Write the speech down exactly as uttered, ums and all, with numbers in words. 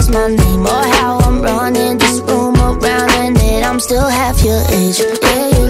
my name or how I'm running this room around, and that I'm still half your age.